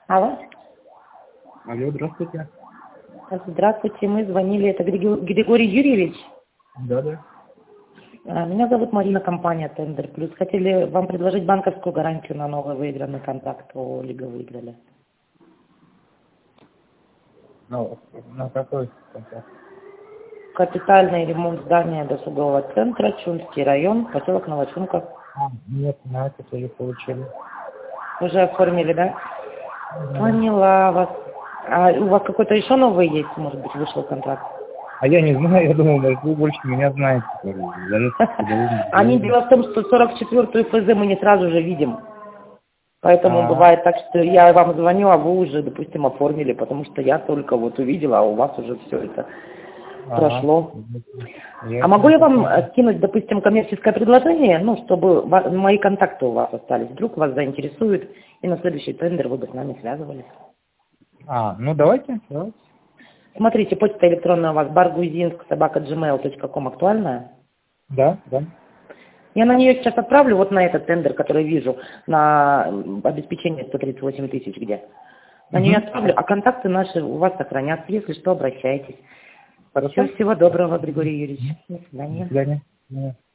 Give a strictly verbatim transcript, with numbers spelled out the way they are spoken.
Алло. Алло, здравствуйте. Здравствуйте, мы звонили. Это Григо- Григорий Юрьевич. Да, да. А, Меня зовут Марина, компания Тендер Плюс. Хотели вам предложить банковскую гарантию на новый выигранный контракт. О, лига выиграли. Ну, на какой контакт? Капитальный ремонт здания досугового центра, Чунский район, поселок Новочунков. А, нет, на это тоже получили. Уже оформили, да? Да. Поняла вас. А у вас какой-то еще новый есть, может быть, вышел контракт? А я не знаю, я думал, может, вы больше меня знаете. Даже Они, дело в том, что сорок четвёртую эф зэ мы не сразу же видим. Поэтому А, бывает так, что я вам звоню, а вы уже, допустим, оформили, потому что я только вот увидела, а у вас уже все это ага. прошло. А могу Ясно. я вам э, скинуть, допустим, коммерческое предложение, ну, чтобы ва- мои контакты у вас остались, вдруг вас заинтересует, и на следующий тендер вы бы с нами связывались. А, ну давайте, давайте. Смотрите, почта электронная у вас баргузинск собака джимейл точка ком актуальная. Да, да. Я на нее сейчас отправлю, вот на этот тендер, который вижу, на м, обеспечение сто тридцать восемь тысяч где. На нее Угу. отправлю, а контакты наши у вас сохранятся, если что, обращайтесь. Все, Хорошо? всего доброго, Григорий Юрьевич. До До свидания. свидания.